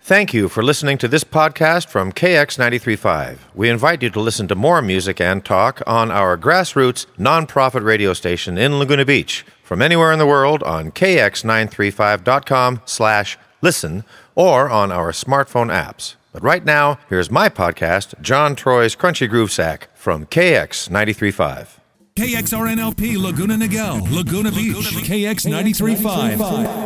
Thank you for listening to this podcast from KX 93.5. We invite you to listen to more music and talk on our grassroots nonprofit radio station in Laguna Beach from anywhere in the world on kx935.com/listen or on our smartphone apps. But right now, here's my podcast, John Troy's Crunchy Groove Sack from KX 93.5. KXRNLP Laguna Niguel, Laguna Beach, KX 93.5.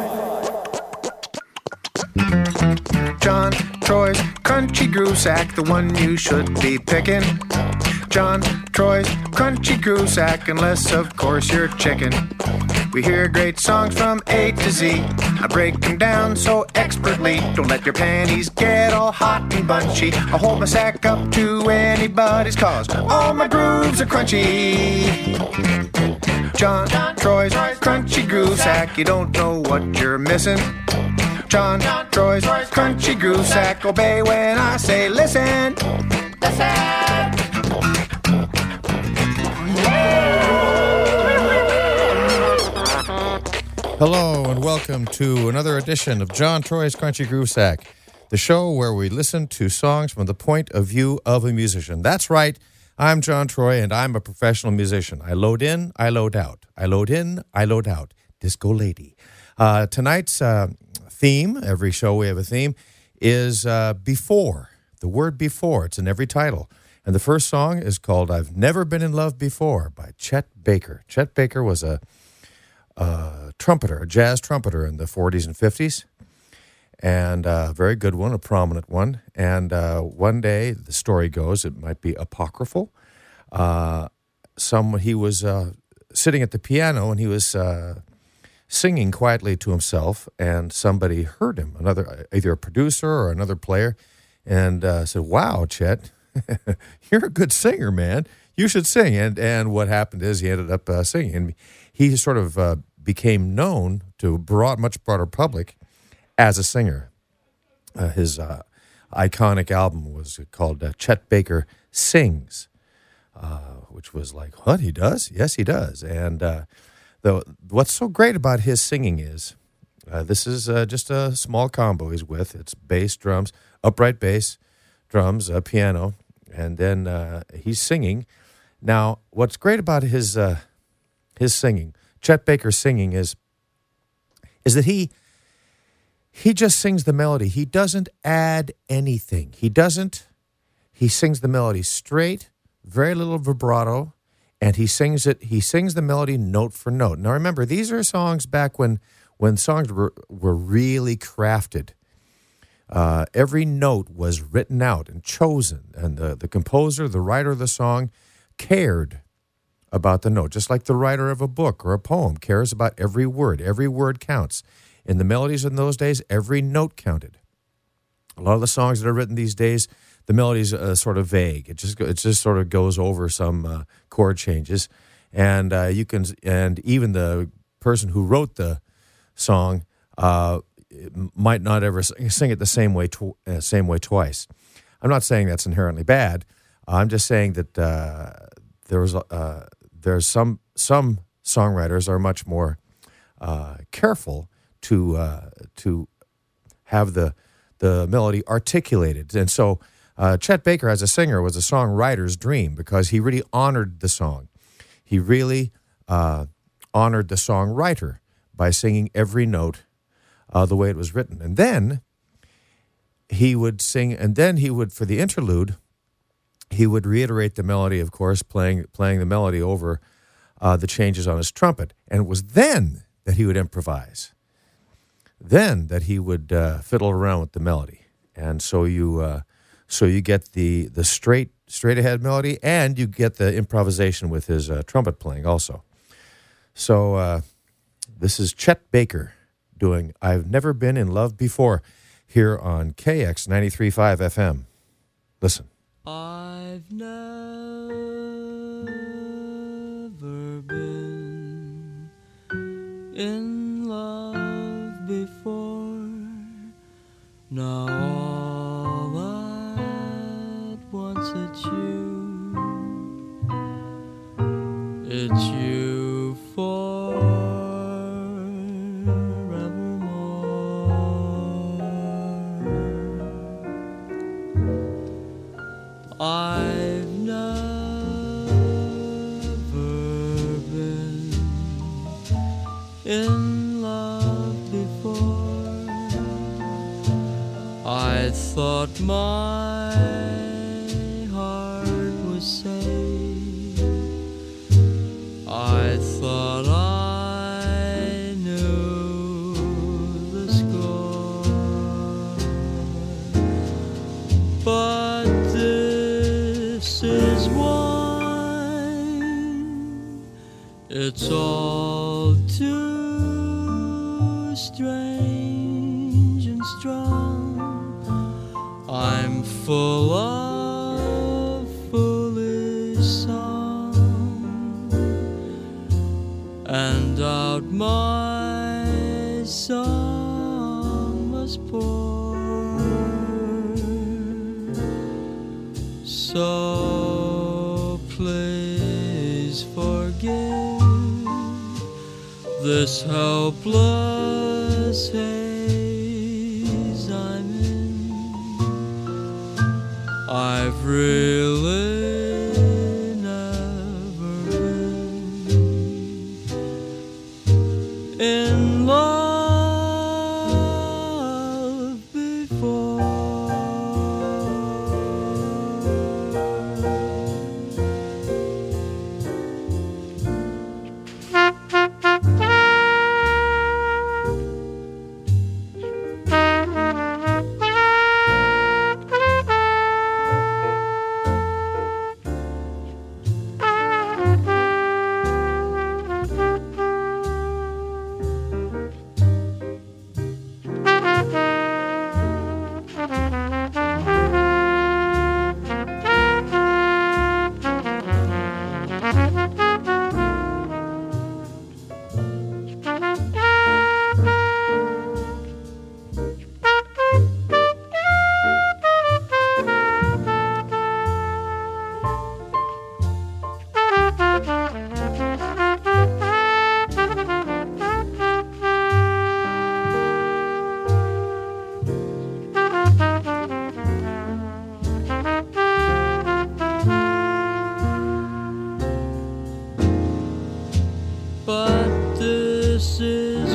John Troy's Crunchy Groove Sack, the one you should be picking. John Troy's Crunchy Groove Sack, unless of course you're chicken. We hear great songs from A to Z. I break them down so expertly. Don't let your panties get all hot and bunchy. I hold my sack up to anybody's cause. All my grooves are crunchy. John Troy's Crunchy Groove Sack, you don't know what you're missing. John Troy's Crunchy Groove Sack, obey when I say listen. Hello and welcome to another edition of John Troy's Crunchy Groove Sack, the show where we listen to songs from the point of view of a musician. That's right, I'm John Troy and I'm a professional musician. I load in, I load out. I load in, I load out. Disco Lady. Tonight's theme, every show we have a theme, is before. The word before. It's in every title. And the first song is called I've Never Been in Love Before by Chet Baker. Chet Baker was a trumpeter, a jazz trumpeter in the 40s and 50s. And a very good one, a prominent one. And one day, the story goes, it might be apocryphal. He was sitting at the piano and he was singing quietly to himself, and somebody heard him, either a producer or another player, and said, "Wow, Chet, you're a good singer, man. You should sing." And what happened is he ended up singing, and he sort of became known to a much broader public as a singer. His iconic album was called Chet Baker Sings, which was like, what, he does? Yes, he does. And what's so great about his singing is, this is just a small combo he's with. It's bass, drums, upright bass, drums, piano, and then he's singing. Now, what's great about his singing, Chet Baker's singing, is that he just sings the melody. He doesn't add anything. He sings the melody straight, very little vibrato. And he sings the melody note for note. Now remember, these are songs back when songs were really crafted. Every note was written out and chosen. And the composer, the writer of the song, cared about the note. Just like the writer of a book or a poem cares about every word. Every word counts. In the melodies in those days, every note counted. A lot of the songs that are written these days, the melody's sort of vague. It just sort of goes over some chord changes, and even the person who wrote the song might not ever sing it the same way twice. I'm not saying that's inherently bad. I'm just saying that there's some songwriters are much more careful to have the melody articulated, and so. Chet Baker, as a singer, was a songwriter's dream because he really honored the song. He really honored the songwriter by singing every note the way it was written. And then he would sing, and then he would, for the interlude, he would reiterate the melody, of course, playing the melody over the changes on his trumpet. And it was then that he would improvise. Then that he would fiddle around with the melody. And so you get the straight ahead melody, and you get the improvisation with his trumpet playing also. So this is Chet Baker doing I've Never Been in Love Before here on KX 93.5 FM. Listen. I've never been in love before. Now all at once it's you forevermore. I've never been in love before. I thought my heart was safe. I thought I knew the score. But this is wine. It's all too strange and strong. I'm full of foolish song, and out my song must pour. So please forgive this helpless haze I'm in. I've really never been in love before. But this is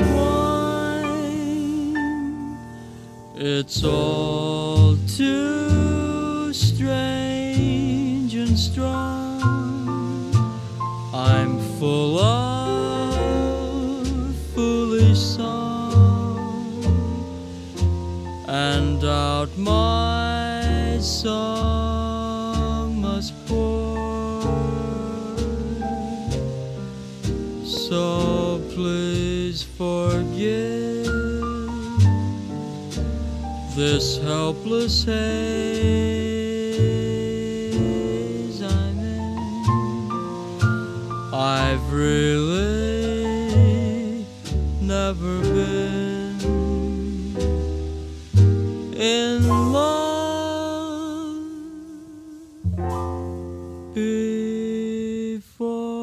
wine. It's all too strange and strong. I'm full of foolish song, and out my song must pour. So please forgive this helpless haze I'm in. I've really never been in love before.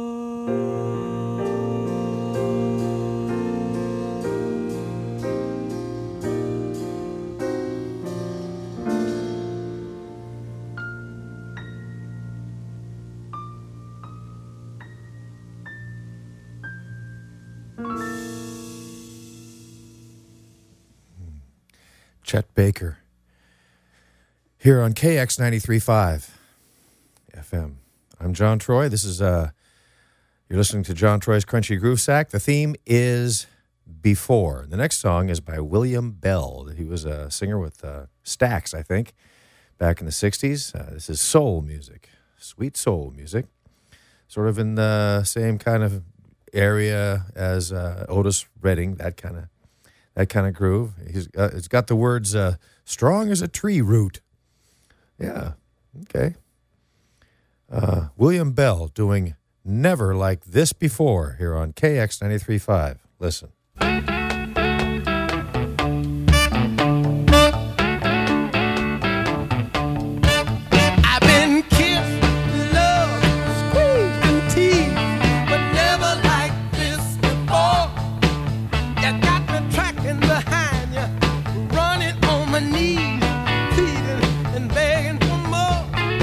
Chet Baker here on KX 93.5 FM. I'm John Troy. This is you're listening to John Troy's Crunchy Groove Sack. The theme is Before. The next song is by William Bell. He was a singer with Stax, I think, back in the 60s. This is soul music, sweet soul music, sort of in the same kind of area as Otis Redding, that kind of groove. It's got the words strong as a tree root. Yeah, okay. William Bell doing Never Like This Before here on KX 93.5. Listen. I've been kissed, loved, squeezed and teased, but never like this before. You got me tracking behind you, running on my knees, pleading and begging for more.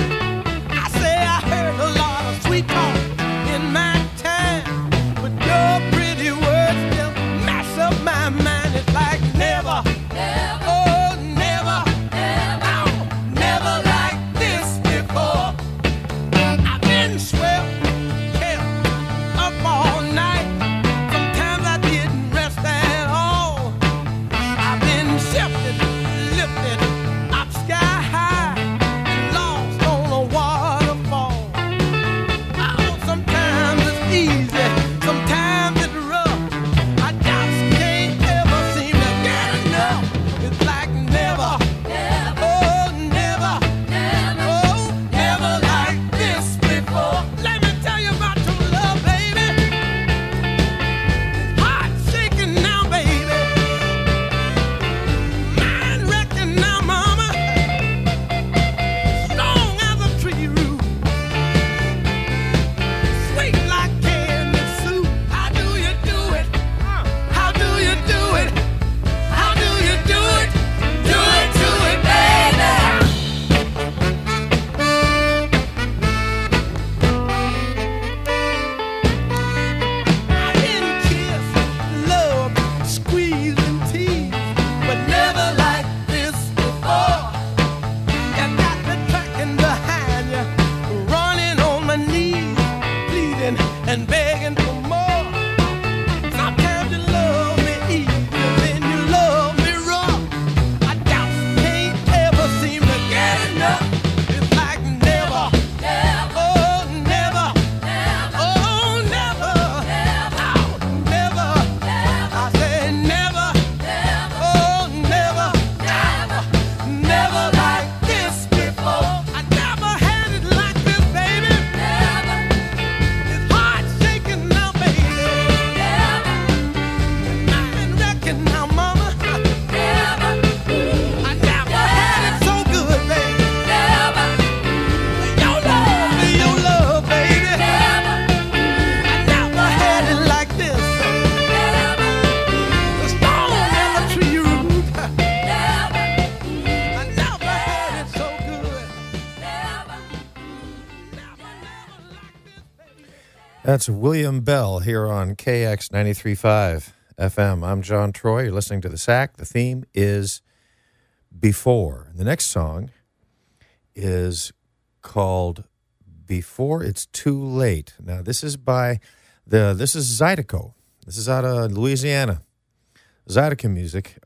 That's William Bell here on KX 93.5 FM. I'm John Troy. You're listening to The Sack. The theme is Before. The next song is called Before It's Too Late. Now, this is this is Zydeco. This is out of Louisiana. Zydeco music.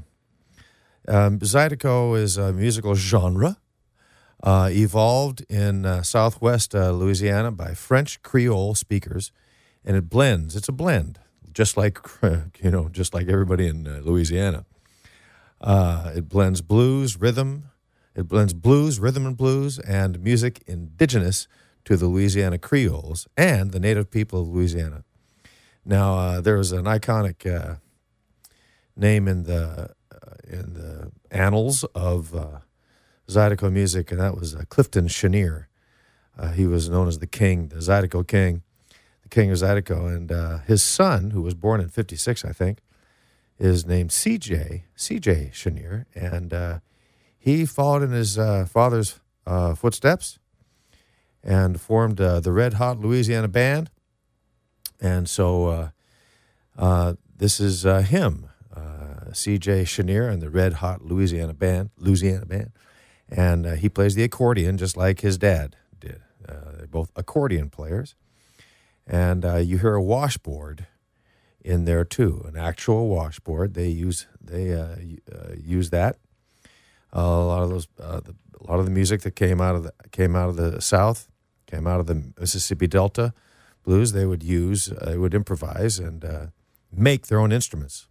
Zydeco is a musical genre evolved in southwest Louisiana by French Creole speakers, and it blends. It's a blend, just like just like everybody in Louisiana. It blends rhythm and blues, and music indigenous to the Louisiana Creoles and the native people of Louisiana. Now, there was an iconic name in the annals of Zydeco music, and that was Clifton Chenier. He was known as the king, the Zydeco king, the king of Zydeco, and his son, who was born in 1956, I think, is named C.J. Chenier, and he followed in his father's footsteps and formed the Red Hot Louisiana Band. And so this is him, C.J. Chenier and the Red Hot Louisiana Band. And he plays the accordion just like his dad did. They're both accordion players. And you hear a washboard in there too, an actual washboard. They use that. A lot of the music that came out of the South, came out of the Mississippi Delta blues. They would improvise and make their own instruments.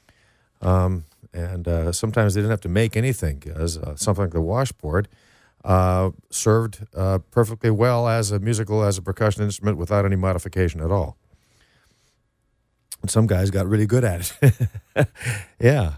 And sometimes they didn't have to make anything, because something like the washboard served perfectly well as a percussion instrument without any modification at all. And some guys got really good at it. Yeah.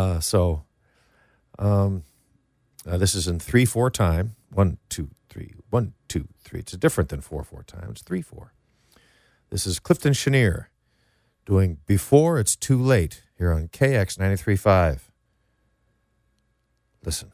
This is in 3/4 time. 1, 2, 3. 1, 2, 3. It's different than 4/4 time. It's 3/4. This is Clifton Chenier doing Before It's Too Late here on KX 93.5. Listen.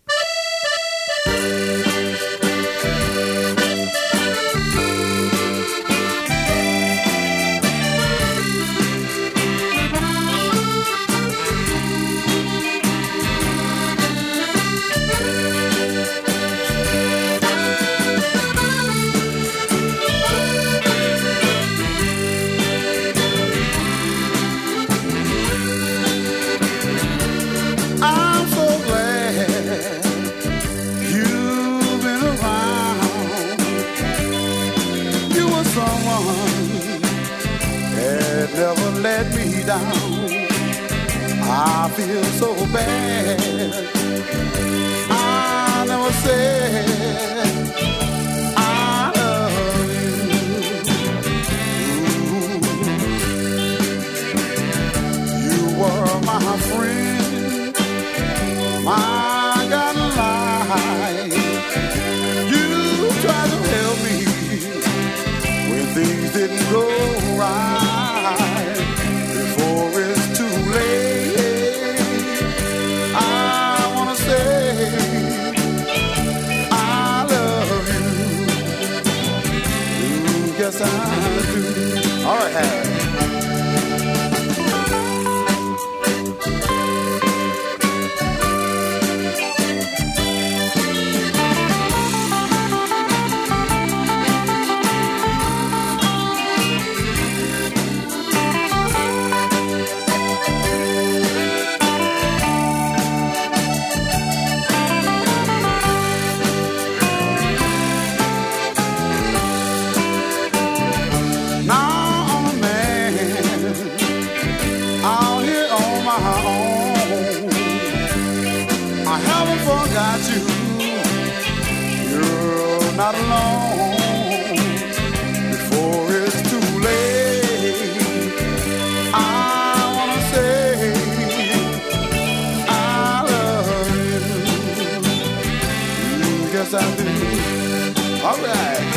I'm so glad you've been around. You were someone that never let me down. I feel so bad. I never said I love you. You were my friend, my guiding light. You tried to help me when things didn't go right. Before it's too late, I wanna say I love you. Yes, I do. All right, Harry. Forgot you, you're not alone. Before it's too late, I wanna say I love you. Yes, I do. All right.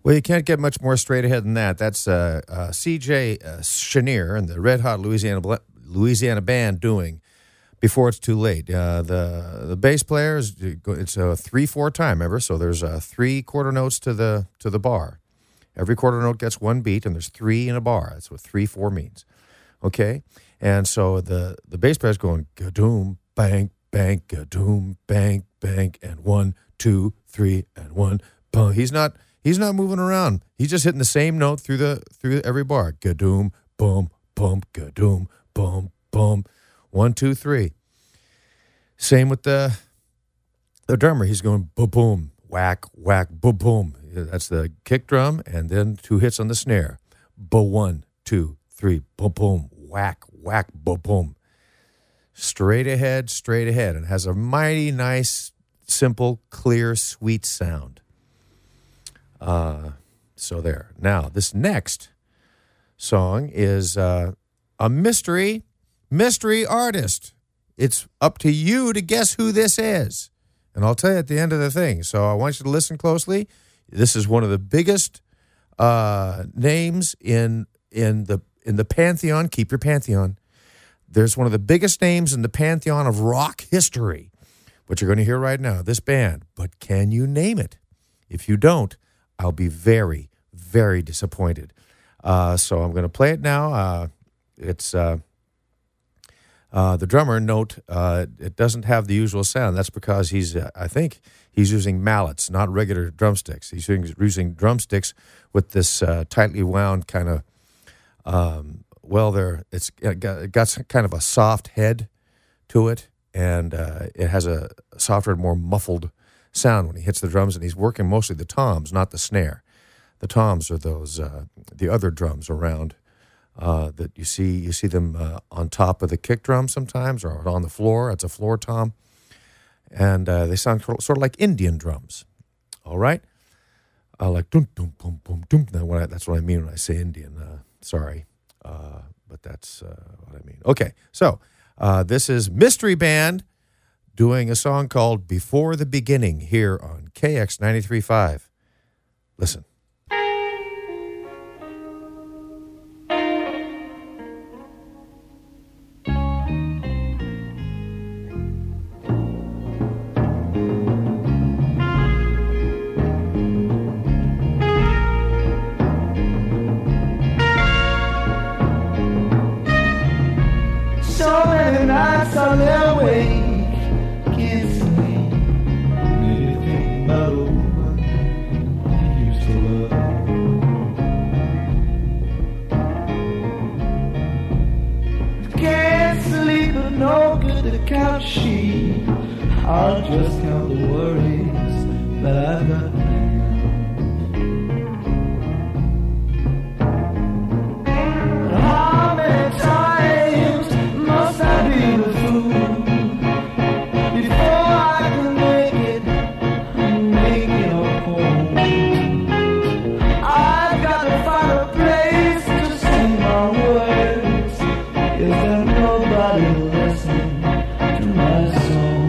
Well, you can't get much more straight ahead than that. That's C.J. Chenier and the Red Hot Louisiana Band doing Before It's Too Late. The bass player it's a 3/4 time, remember? So there's 3 quarter notes to the bar. Every quarter note gets 1 beat, and there's 3 in a bar. That's what 3/4 means. Okay, and so the bass player's going ga-doom, bang, bang, ga-doom, bang, bang, and 1, 2, 3, and 1, bang. He's not moving around. He's just hitting the same note through every bar. Ga-doom, boom, boom, ga-doom, boom, boom. 1, 2, 3. Same with the drummer. He's going boom, boom, whack, whack, boom, boom. That's the kick drum, and then 2 hits on the snare. 1, 2, 3, boom, boom, whack, whack, boom, boom. Straight ahead, and has a mighty nice, simple, clear, sweet sound. So there. Now, this next song is a mystery artist. It's up to you to guess who this is. And I'll tell you at the end of the thing. So I want you to listen closely. This is one of the biggest names in the pantheon. Keep your pantheon. There's one of the biggest names in the pantheon of rock history, what you're going to hear right now, this band. But can you name it? If you don't, I'll be very, very disappointed. So I'm going to play it now. It's the drummer. Note it doesn't have the usual sound. That's because I think he's using mallets, not regular drumsticks. He's using drumsticks with this tightly wound kind of. It's got kind of a soft head to it, and it has a softer, more muffled sound when he hits the drums, and he's working mostly the toms, not the snare. The toms are those the other drums around that you see them on top of the kick drum sometimes, or on the floor. It's a floor tom, and they sound sort of like Indian drums. All right, like dum dum dum dum dum. That's what I mean when I say Indian. Sorry, but that's what I mean. Okay, so this is Mystery Band doing a song called Before the Beginning here on KX 93.5. Listen. So many nights I lay awake, can't sleep. Maybe think about a woman I used to love. Can't sleep, but no good to count sheep. I'll just count the worries that I've got now. How many times must I be the fool before I can make it home? I've got to find a place to sing my words. Is there nobody listening to my song?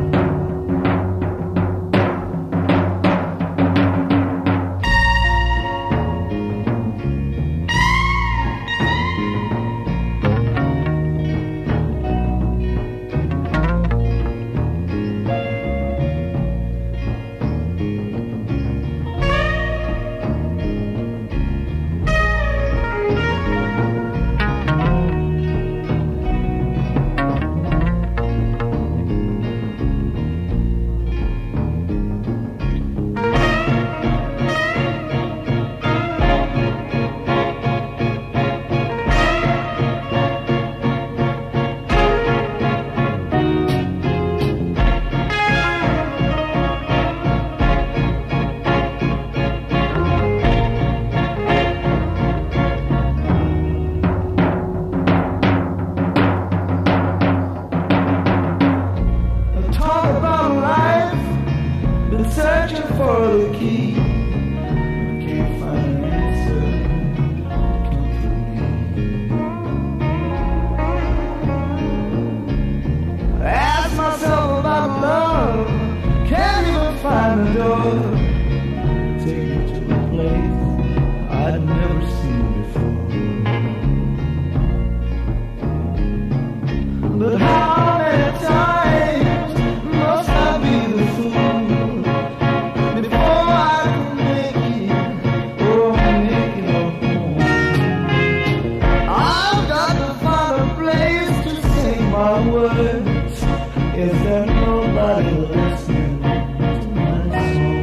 Searching for the key, can't find an answer to comfort me. I ask myself about love, can't even find the door. Take me to a place I'd never seen before. But how many times must I be the fool before I can make it, oh, make it home? I've got to find a place to say my words. Is there nobody listening to my song?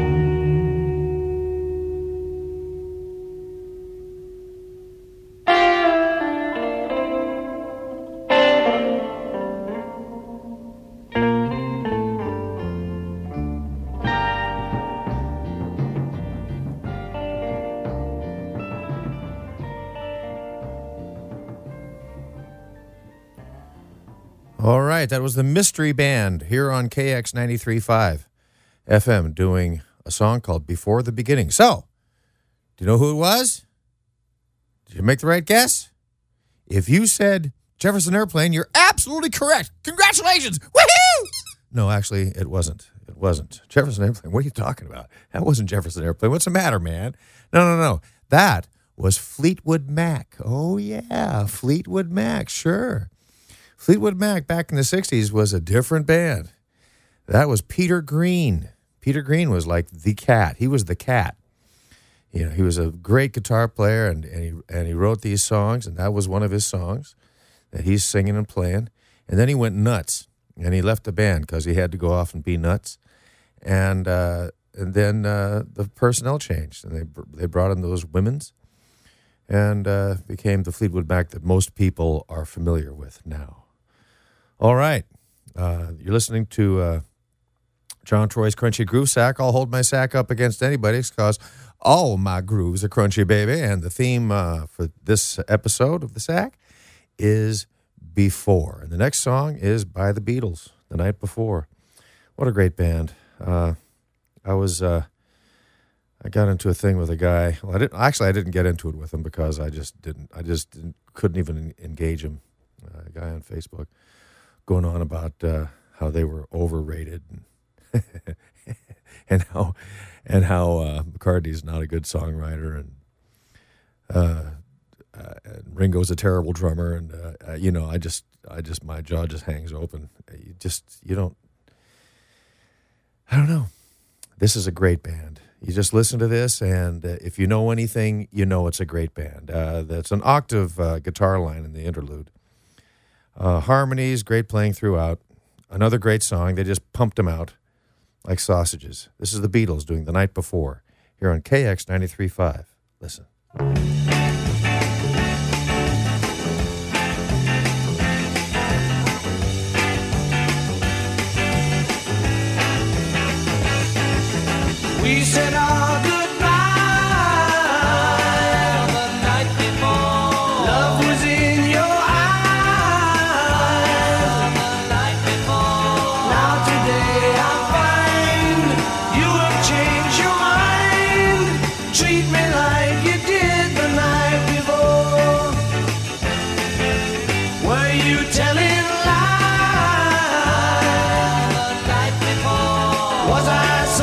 All right, that was the Mystery Band here on KX 93.5 FM doing a song called Before the Beginning. So, do you know who it was? Did you make the right guess? If you said Jefferson Airplane, you're absolutely correct. Congratulations! Woohoo! No, actually, it wasn't. It wasn't. Jefferson Airplane, what are you talking about? That wasn't Jefferson Airplane. What's the matter, man? No. That was Fleetwood Mac. Oh, yeah, Fleetwood Mac, sure. Fleetwood Mac back in the 60s was a different band. That was Peter Green. Peter Green was like the cat. He was the cat. You know, he was a great guitar player, and he wrote these songs, and that was one of his songs that he's singing and playing. And then he went nuts, and he left the band because he had to go off and be nuts. And then the personnel changed, and they brought in those women's, and became the Fleetwood Mac that most people are familiar with now. All right. You're listening to John Troy's Crunchy Groove Sack. I'll hold my sack up against anybody because all my grooves are crunchy, baby. And the theme for this episode of the sack is Before. And the next song is by the Beatles, The Night Before. What a great band. I got into a thing with a guy. Well, I didn't get into it with him because couldn't even engage him. A guy on Facebook going on about how they were overrated and how McCartney's not a good songwriter and Ringo's a terrible drummer, and my jaw just hangs open. I don't know. This is a great band. You just listen to this, and if you know anything, you know it's a great band. That's an octave guitar line in the interlude. Harmonies, great playing throughout. Another great song. They just pumped them out like sausages. This is the Beatles doing The Night Before here on KX 93.5. Listen. We said our goodbye the night before. Love was in your eyes the night before. Now today I find you have changed your mind. Treat me like you did the night before. Were you telling lies the night before? Was I so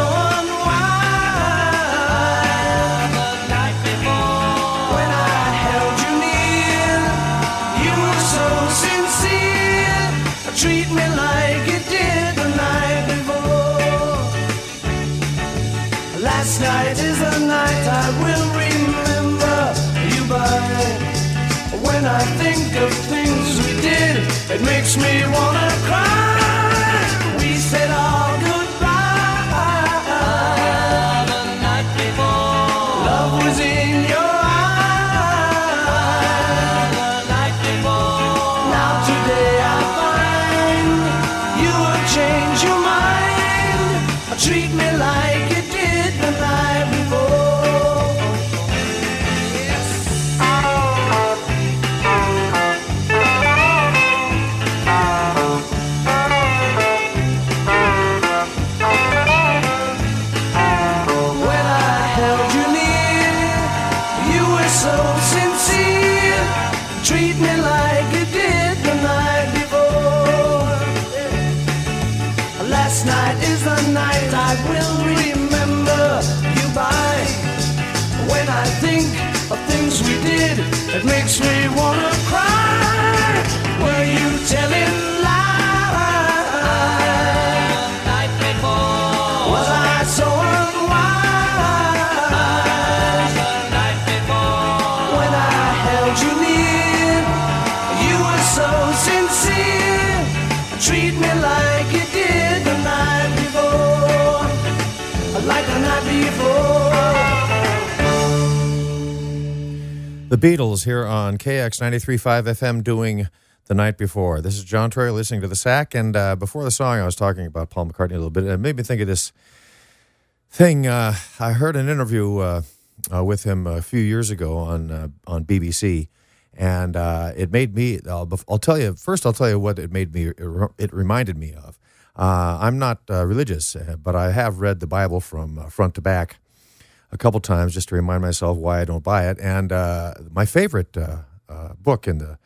treat me like you did the night before? Last night is the night I will remember you by. When I think of things we did, it makes me wanna cry. We said our goodbye the night before. Love was in your eyes the night before. Now today I change your mind. Treat me like you did the night before. Yes. It makes me wanna cry. Were you telling lies? The night before. Was I so unwise? The night before. When I held you near, you were so sincere. Treat me like you did the night before. Like the night before. The Beatles here on KX 93.5 FM doing The Night Before. This is John Troy listening to The Sack, and before the song I was talking about Paul McCartney a little bit. It made me think of this thing. I heard an interview with him a few years ago on BBC, and it made me, I'll tell you what it made me, it reminded me of. I'm not religious, but I have read the Bible from front to back a couple times just to remind myself why I don't buy it. And my favorite book in the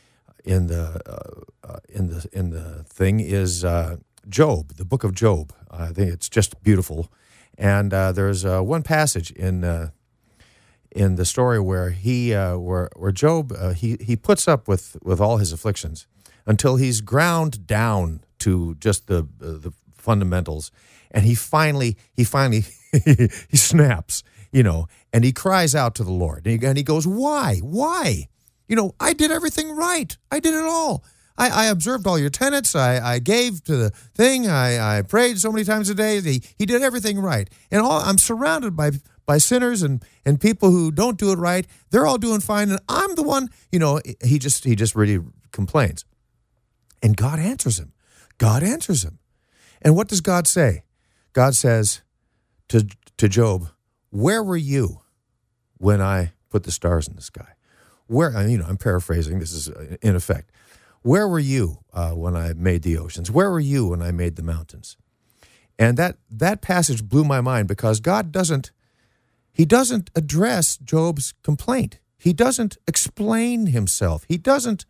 thing is Job, the Book of Job. I think it's just beautiful. And there's one passage in the story where where Job he puts up with all his afflictions until he's ground down to just the fundamentals, and he finally he snaps, and he cries out to the Lord, and he goes, why? I did everything right. I did it all. I observed all your tenets. I gave to the thing. I prayed so many times a day. He did everything right, and I'm surrounded by sinners and people who don't do it right. They're all doing fine, and I'm the one. He just really complains, and God answers him. And what does God say? God says to Job, where were you when I put the stars in the sky? I'm paraphrasing. This is in effect. Where were you when I made the oceans? Where were you when I made the mountains? And that passage blew my mind because God doesn't address Job's complaint. He doesn't explain himself. He doesn't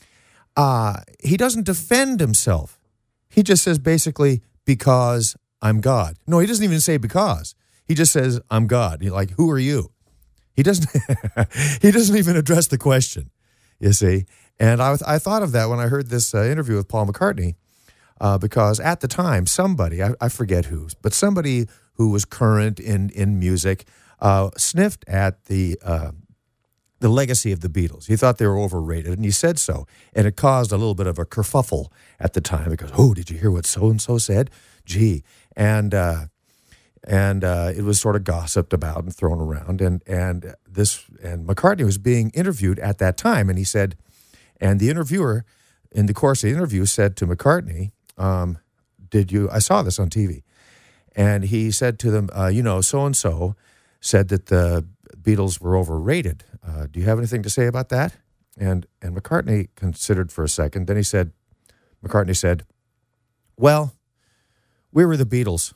defend himself. He just says basically, because I'm God. No, he doesn't even say because. He just says, I'm God. He's like, who are you? He doesn't even address the question, you see. And I thought of that when I heard this interview with Paul McCartney, because at the time, somebody, I forget who, but somebody who was current in music sniffed at the legacy of the Beatles. He thought they were overrated, and he said so. And it caused a little bit of a kerfuffle at the time because, did you hear what so-and-so said? Gee. And it was sort of gossiped about and thrown around. And McCartney was being interviewed at that time, and he said, and the interviewer, in the course of the interview, said to McCartney, I saw this on TV, and he said to them, so-and-so said that the Beatles were overrated. Do you have anything to say about that? And McCartney considered for a second. Then McCartney said, well, we were the Beatles.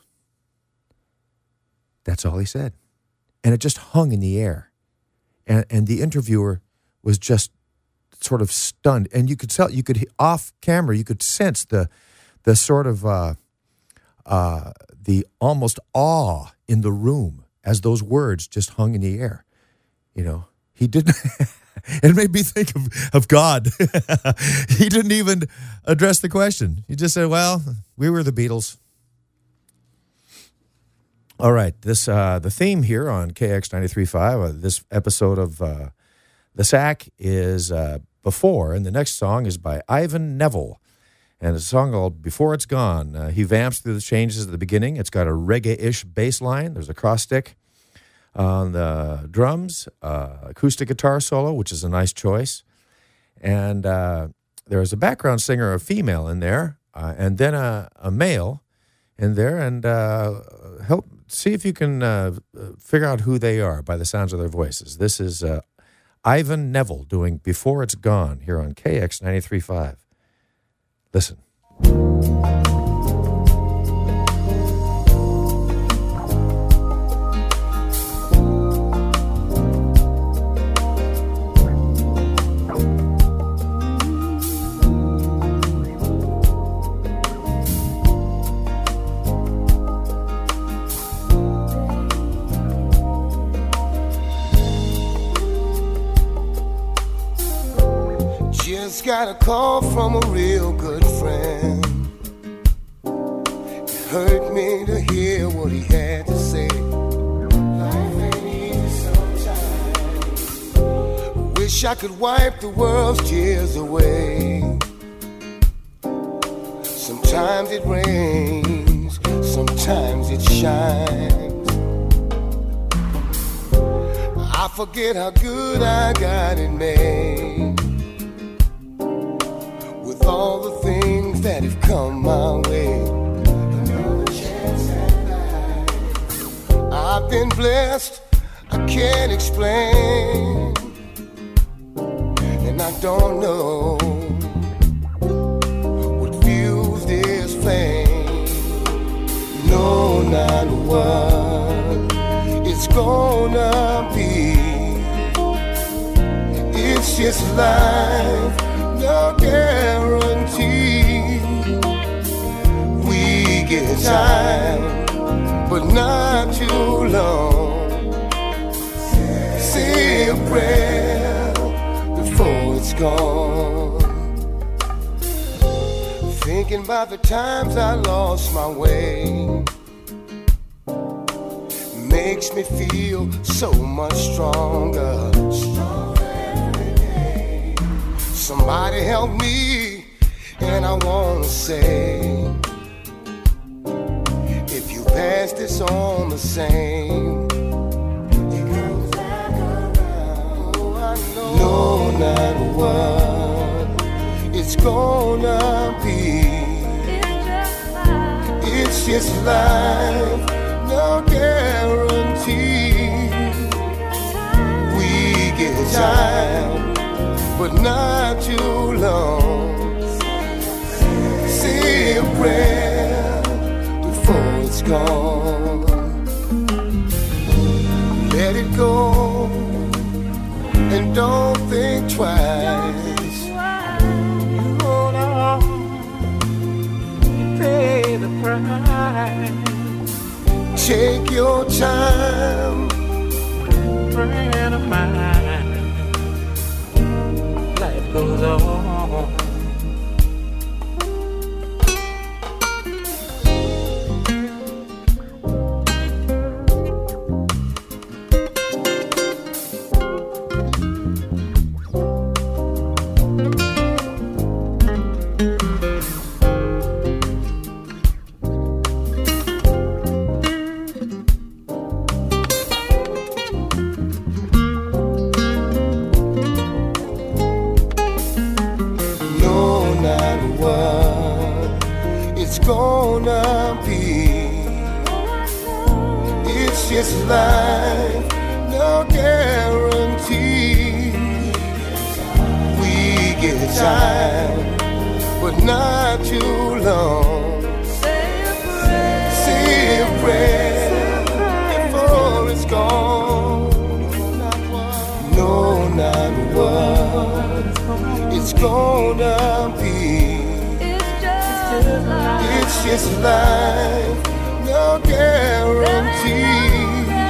That's all he said. And it just hung in the air. And the interviewer was just sort of stunned. And you could tell, off camera, you could sense the sort of, the almost awe in the room as those words just hung in the air. He didn't, it made me think of God. He didn't even address the question. He just said, well, we were the Beatles. All right, the theme here on KX 93.5, this episode of The Sack is Before, and the next song is by Ivan Neville, and it's a song called Before It's Gone. He vamps through the changes at the beginning. It's got a reggae-ish bass line. There's a cross stick on the drums, acoustic guitar solo, which is a nice choice, and there's a background singer, a female in there, and then a male in there, and see if you can figure out who they are by the sounds of their voices. This is Ivan Neville doing Before It's Gone here on KX 93.5. Listen. Just got a call from a real good friend. It hurt me to hear what he had to say. Life ain't easy sometimes. Wish I could wipe the world's tears away. Sometimes it rains, sometimes it shines. I forget how good I got it made. With all the things that have come my way. Another chance at life. I've been blessed, I can't explain. And I don't know what fuels this flame. No, not what it's gonna be. It's just life, no guarantee. We get time, but not too long. Say a prayer before it's gone. Thinking about the times I lost my way makes me feel so much stronger. Somebody help me, and I wanna say, if you pass this on the same, it comes back around. Oh, I know. No, not what it's gonna be. It's just life, no guarantee. We get time, but not too long. Say a prayer before it's gone. Let it go and don't think twice. You hold on, pay the price. Take your time, friend of mine. Life goes on. Gonna be. It's just life, no guarantee. We get time, but not too long. Say a prayer before it's gone. No, not what it's gonna be. It's just life, no guarantee.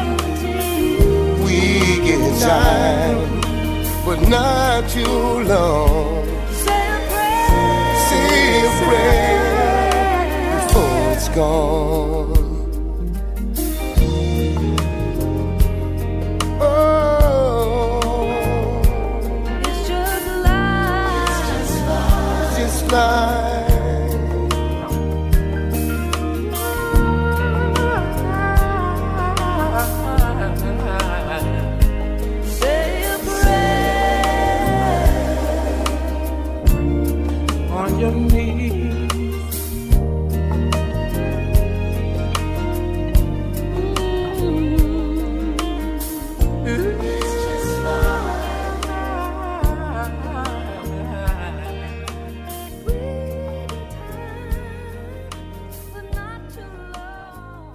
We get time, but not too long. Say a prayer before it's gone. Oh, it's just life. It's just life. Your knees. It's just life. But not too long.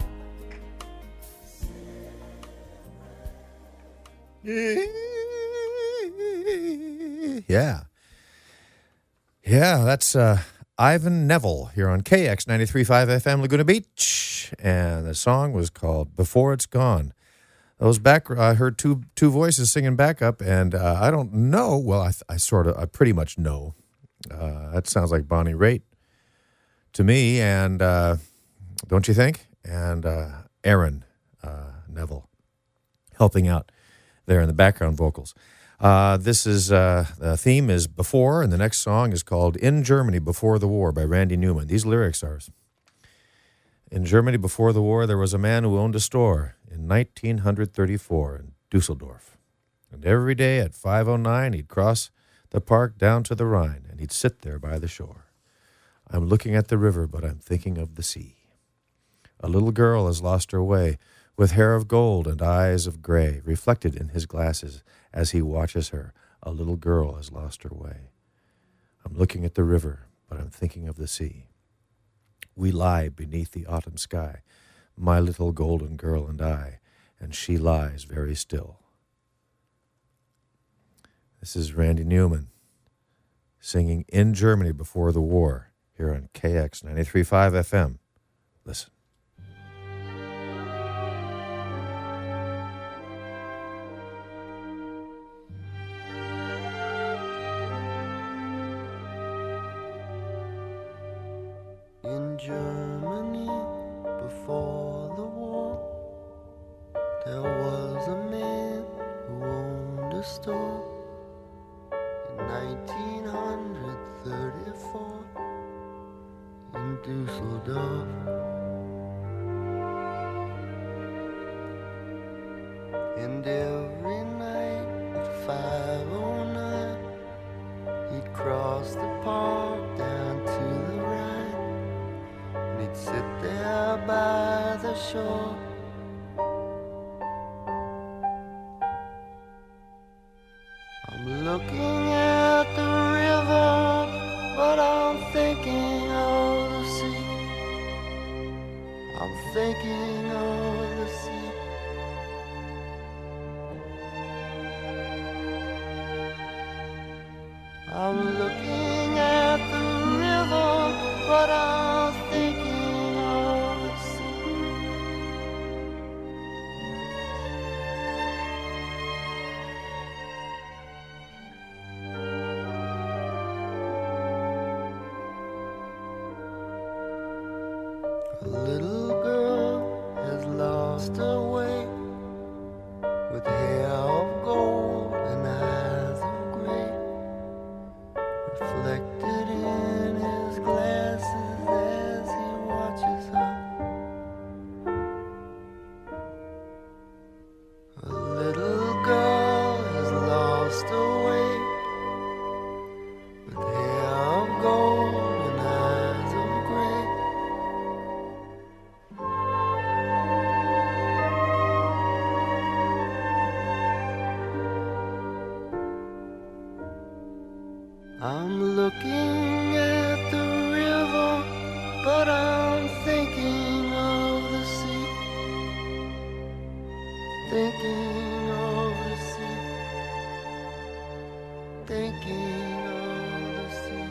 Yeah. Yeah, that's Ivan Neville here on KX 93.5 FM Laguna Beach. And the song was called Before It's Gone. Those back, I heard two voices singing backup, and I don't know. Well, I pretty much know That sounds like Bonnie Raitt to me, and don't you think? And Aaron Neville helping out there in the background vocals. This is the theme is Before, and the next song is called In Germany Before the War by Randy Newman. These lyrics are: in Germany before the war, there was a man who owned a store in 1934 in Dusseldorf. And every day at 5:09, he'd cross the park down to the Rhine, and he'd sit there by the shore. I'm looking at the river, but I'm thinking of the sea. A little girl has lost her way, with hair of gold and eyes of gray, reflected in his glasses as he watches her. A little girl has lost her way. I'm looking at the river, but I'm thinking of the sea. We lie beneath the autumn sky, my little golden girl and I, and she lies very still. This is Randy Newman singing In Germany Before the War here on KX 93.5 FM. Listen. In Germany before the war, there was a man who owned a store. In 1934, in Dusseldorf, and every night at 5:09, he'd cross the park down to the Rhine. He'd sit there by the shore. I'm looking at the river, but I'm thinking of the sea. I'm thinking of the sea. I'm looking at the river, but I'm thinking of the sea. A little girl has lost her way, with hair of gold and eyes of gray, reflected in his glasses as he watches her. A little girl has lost her way, with hair of gold and eyes of gray. I'm looking at the river, but I'm thinking of the sea. Thinking of the sea. Thinking of the sea.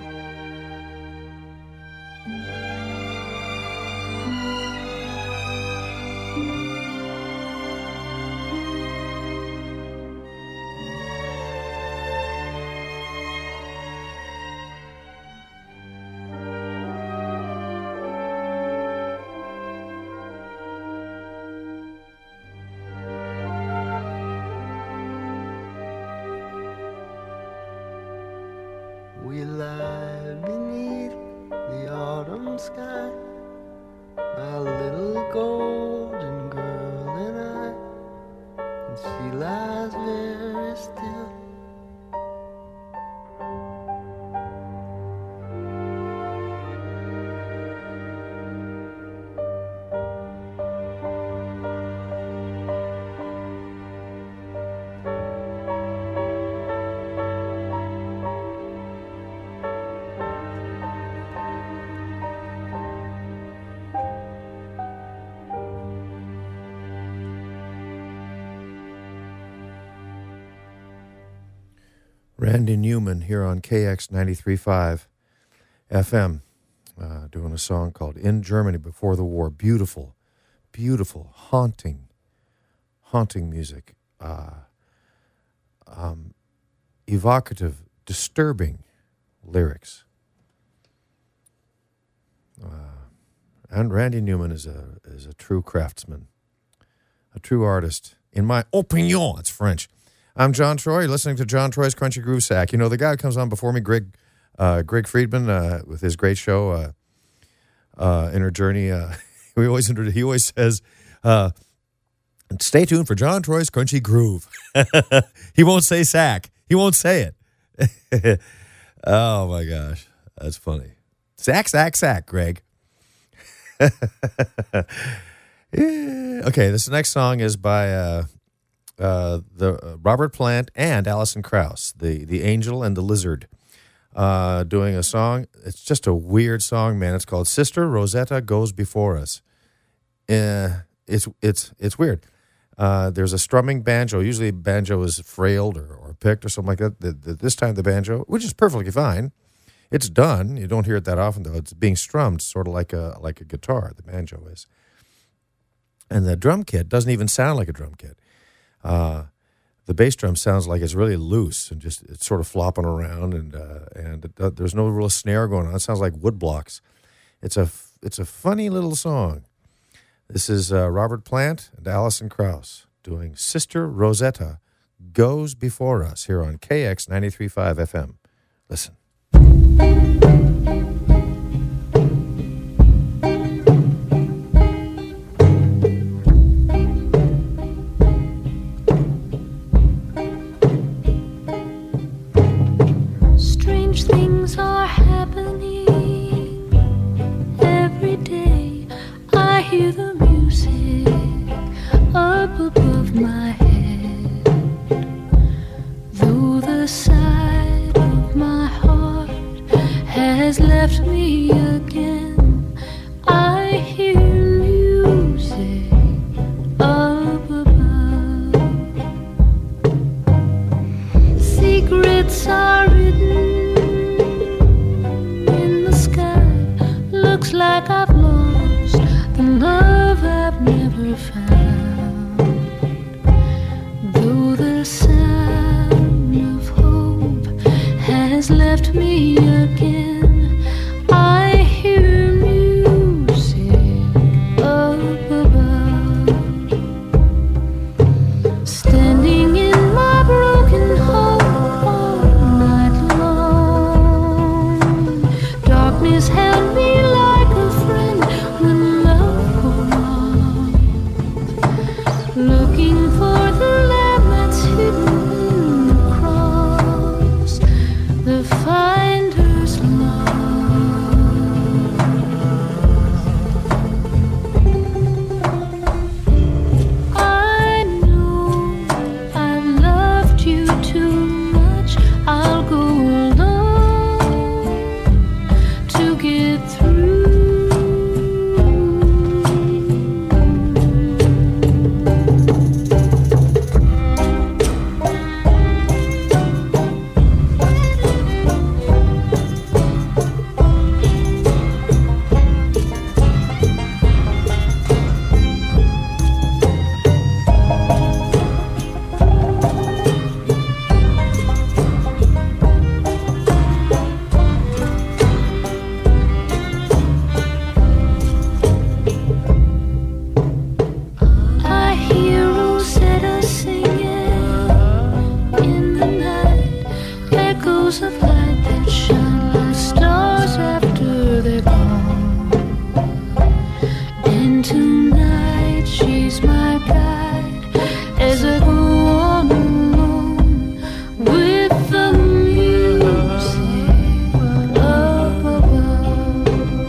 We lie beneath the autumn sky, my little golden girl and I, and she lies very still. Randy Newman here on KX 93.5 FM, doing a song called In Germany Before the War. Beautiful, beautiful, haunting music. Evocative, disturbing lyrics. And Randy Newman is a true craftsman, a true artist. In my opinion, it's French. I'm John Troy. You're listening to John Troy's Crunchy Groove Sack. You know, the guy who comes on before me, Greg Friedman, with his great show, Inner Journey. He always says, stay tuned for John Troy's Crunchy Groove. He won't say sack. He won't say it. Oh, my gosh. That's funny. Sack, sack, sack, Greg. Okay, this next song is by Robert Plant and Alison Krauss, the Angel and the Lizard, doing a song. It's just a weird song, man. It's called "Sister Rosetta Goes Before Us." It's weird. There's a strumming banjo. Usually, banjo is frailed or picked or something like that. This time, the banjo, which is perfectly fine. It's done. You don't hear it that often, though. It's being strummed, sort of like a guitar. The banjo is, and the drum kit doesn't even sound like a drum kit. The bass drum sounds like it's really loose and just it's sort of flopping around, and there's no real snare going on. It sounds like wood blocks. It's a funny little song. This is Robert Plant and Alison Krauss doing "Sister Rosetta Goes Before Us" here on KX 93.5 FM. Listen. Strange things are happening every day. I hear the music up above my head, though the side of my heart has left me again. I hear music up above. Secrets are written in the sky. Looks like I've lost the love I've never found, though the sound of hope has left me again. I hear music up above. Standing in my broken home all night long, darkness held me like a friend when love wore off, looking for the lamb that's hidden in the cross, the finder's love. I know I've loved you too much. I'll go alone to get through. I hear Rosetta singing in the night, echoes of light that shine like stars after they're gone. And tonight she's my guide as I go on alone with the music up above.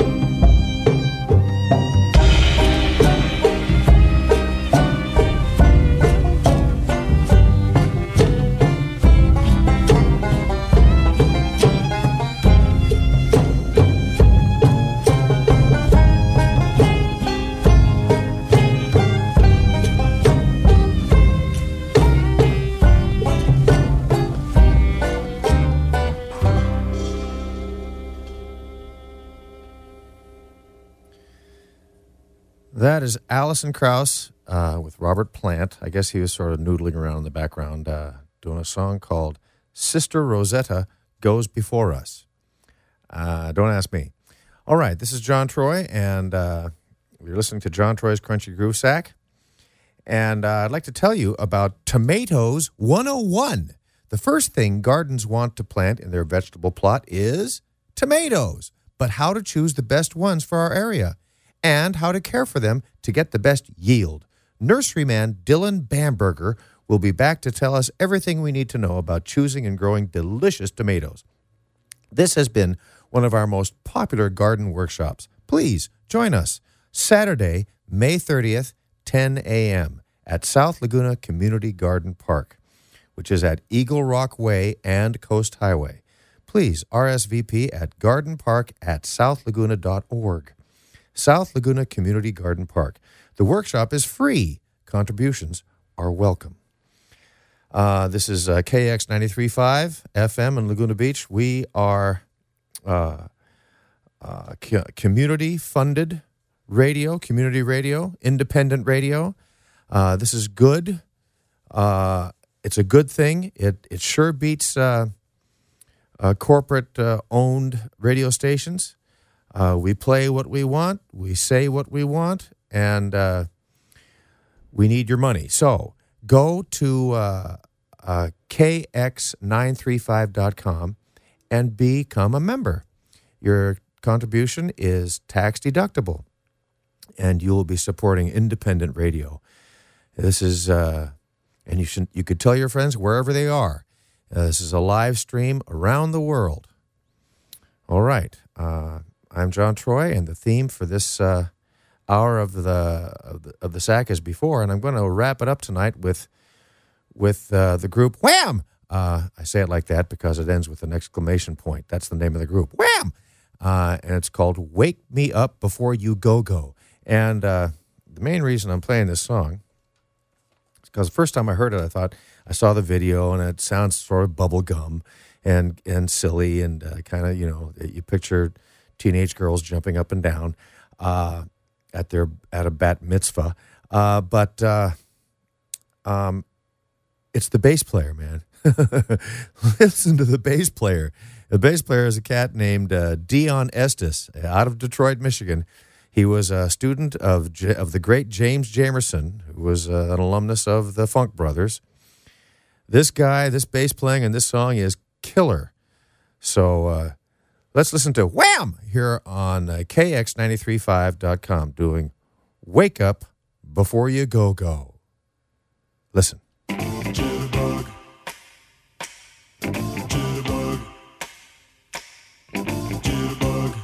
That is Alison Krauss with Robert Plant. I guess he was sort of noodling around in the background doing a song called "Sister Rosetta Goes Before Us." Don't ask me. All right, this is John Troy, and you're listening to John Troy's Crunchy Groove Sack. And I'd like to tell you about Tomatoes 101. The first thing gardens want to plant in their vegetable plot is tomatoes. But how to choose the best ones for our area and how to care for them to get the best yield. Nurseryman Dylan Bamberger will be back to tell us everything we need to know about choosing and growing delicious tomatoes. This has been one of our most popular garden workshops. Please join us Saturday, May 30th, 10 a.m. at South Laguna Community Garden Park, which is at Eagle Rock Way and Coast Highway. Please RSVP at gardenpark@southlaguna.org. South Laguna Community Garden Park. The workshop is free. Contributions are welcome. This is KX 93.5 FM in Laguna Beach. We are community-funded radio, community radio, independent radio. This is good. It's a good thing. It sure beats corporate-owned radio stations. We play what we want. We say what we want. And we need your money. So go to kx935.com and become a member. Your contribution is tax deductible, and you will be supporting independent radio. This is, and you could tell your friends wherever they are. This is a live stream around the world. All right, I'm John Troy, and the theme for this hour of the sack is Before, and I'm going to wrap it up tonight with the group Wham! I say it like that because it ends with an exclamation point. That's the name of the group, Wham! And it's called Wake Me Up Before You Go Go. And the main reason I'm playing this song is because the first time I heard it, I thought, I saw the video, and it sounds sort of bubblegum and silly and kind of, you picture teenage girls jumping up and down at a bat mitzvah. But it's the bass player, man. Listen to the bass player. The bass player is a cat named Dion Estes out of Detroit, Michigan. He was a student of the great James Jamerson, who was an alumnus of the Funk Brothers. This guy, this bass playing, and this song is killer. So let's listen to Wham! Here on KX935.com doing Wake Up Before You Go Go. Listen. Jitterbug. Jitterbug. Jitterbug.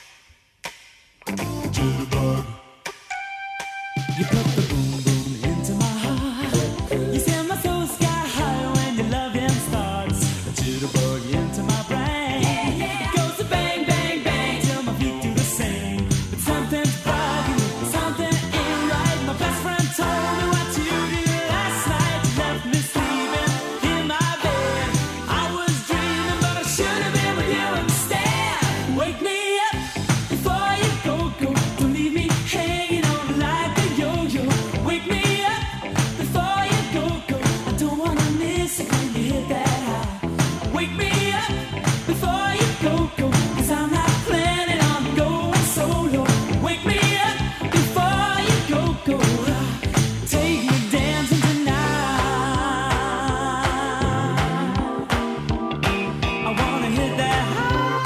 Jitterbug. You put the boom boom into my heart. You send my soul sky high when your loving starts. A jitterbug into my brain. It goes to bang, bang, bang till my feet do the same. But something's bugging me, something ain't right. My best friend told me what you did last night. You left me sleeping in my bed. I was dreaming, but I should have been with you instead. Wake me up before you go, go. Don't leave me hanging on like a yo-yo. Wake me up before you go, go. I don't wanna miss it when you hit that high. Wake me up before you go, go. 'Cause I'm not planning on going solo. Wake me up before you go, go. Take me dancing tonight. I wanna hit that high.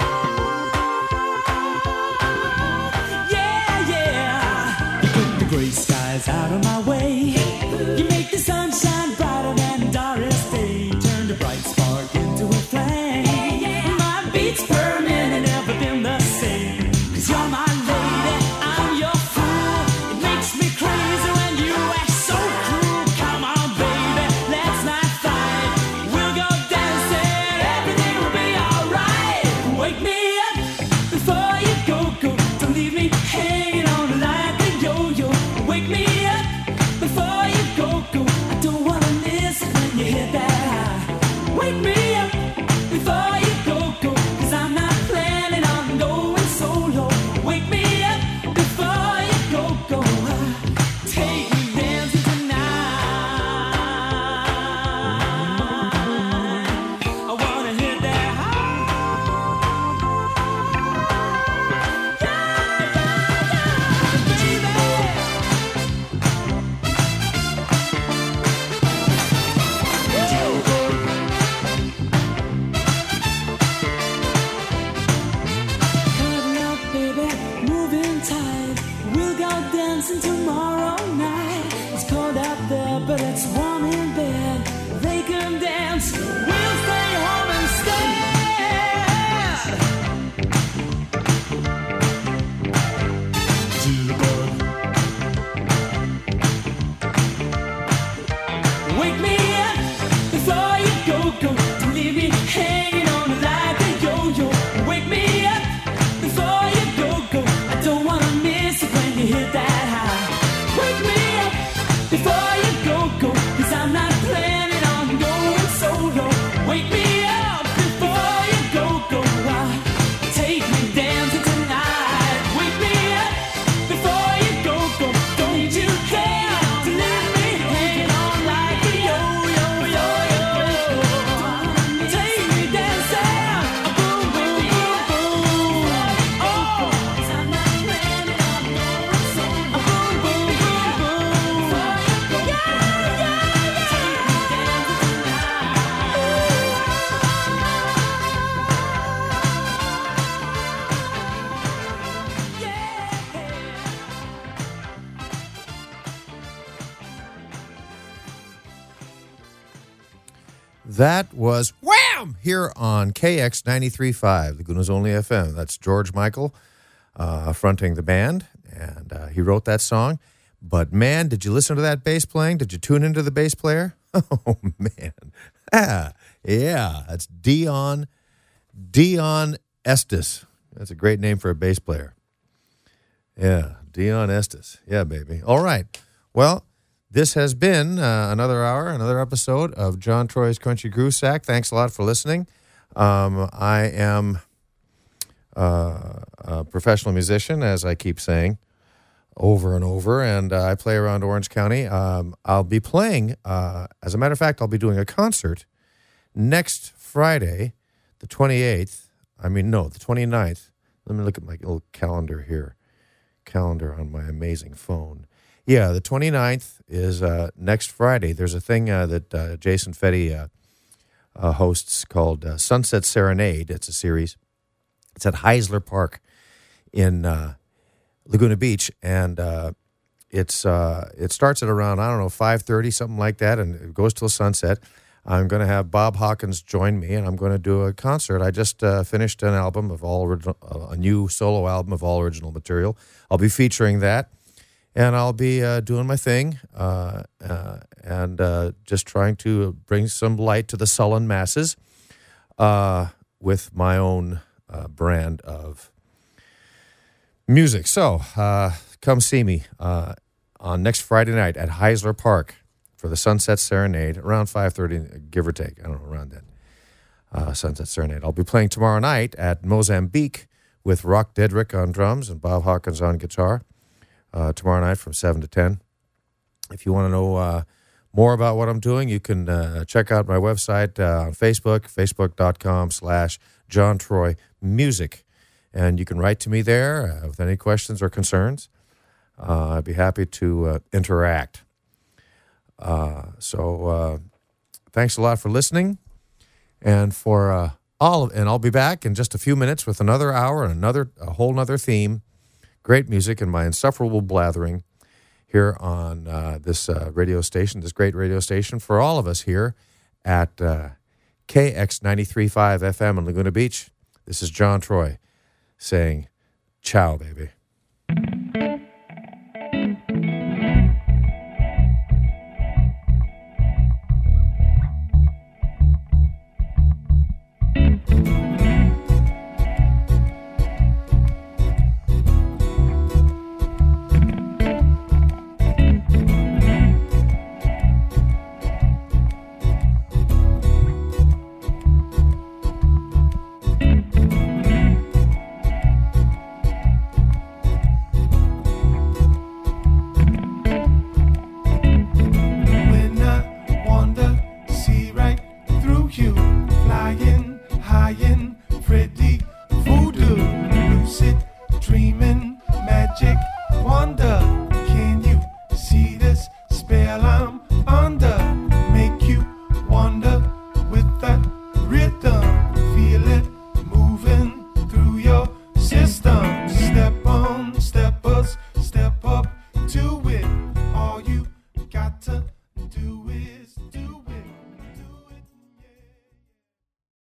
Yeah, yeah. You put the gray skies out of my way. You make the sunshine brighter than Doris Day. Turn the bright spark into a flame. My beats burning and never been the same. 'Cause you're my lady, I'm your fool. It makes me crazy when you act so cruel. Come on, baby, let's not fight. We'll go dancing, everything will be alright. Wake me up before you go, go. Don't leave me hanging on like a yo-yo. Wake me up before you go, go. I don't wanna miss it when you hit that high. Wake me up before you go, go. 'Cause I'm not planning on going solo. Wake me up before you go, go. Take me dancing tonight. I wanna hit that high. dance. We'll stay home instead. Jitterbug. Wake me up before you go. Don't leave me hanging on like a yo-yo. Wake me up before you go. I don't wanna miss it when you hit that high. Wake me up before you go, 'cause I'm not planning on going solo. Wake me up before you go. Take me dancing tonight. Wake me up before you go. Don't you care to leave me hanging on like a yo-yo. Take me dancing, boom, boom, boom, boom. Oh, 'cause I'm not planning on going solo. Boom, boom, boom, boom. Yeah. That was Wham! Here on KX 93.5, Laguna's only FM. That's George Michael fronting the band, and he wrote that song. But man, did you listen to that bass playing? Did you tune into the bass player? Oh, man. Yeah, that's Dion Estes. That's a great name for a bass player. Yeah, Dion Estes. Yeah, baby. All right. Well, this has been another hour, another episode of John Troy's Country Groove Sack. Thanks a lot for listening. I am a professional musician, as I keep saying over and over, and I play around Orange County. I'll be playing, as a matter of fact, I'll be doing a concert next Friday, the 28th. The 29th. Let me look at my little calendar here. Calendar on my amazing phone. Yeah, the 29th is next Friday. There's a thing that Jason Fetty hosts called Sunset Serenade. It's a series. It's at Heisler Park in Laguna Beach, and it starts at around, 5:30, something like that, and it goes till sunset. I'm going to have Bob Hawkins join me, and I'm going to do a concert. I just finished an album of all original, a new solo album of all original material. I'll be featuring that. And I'll be doing my thing and just trying to bring some light to the sullen masses with my own brand of music. So come see me on next Friday night at Heisler Park for the Sunset Serenade, around 5:30, give or take. I don't know, around then. Sunset Serenade. I'll be playing tomorrow night at Mozambique with Rock Dedrick on drums and Bob Hawkins on guitar. Tomorrow night from 7 to 10. If you want to know more about what I'm doing, you can check out my website on Facebook, facebook.com/John Troy Music. And you can write to me there with any questions or concerns. I'd be happy to interact. So thanks a lot for listening. And for and I'll be back in just a few minutes with another hour and a whole nother theme. Great music and my insufferable blathering here on this radio station, this great radio station for all of us here at KX 93.5 FM in Laguna Beach. This is John Troy saying, ciao, baby. Step up to it. All you got to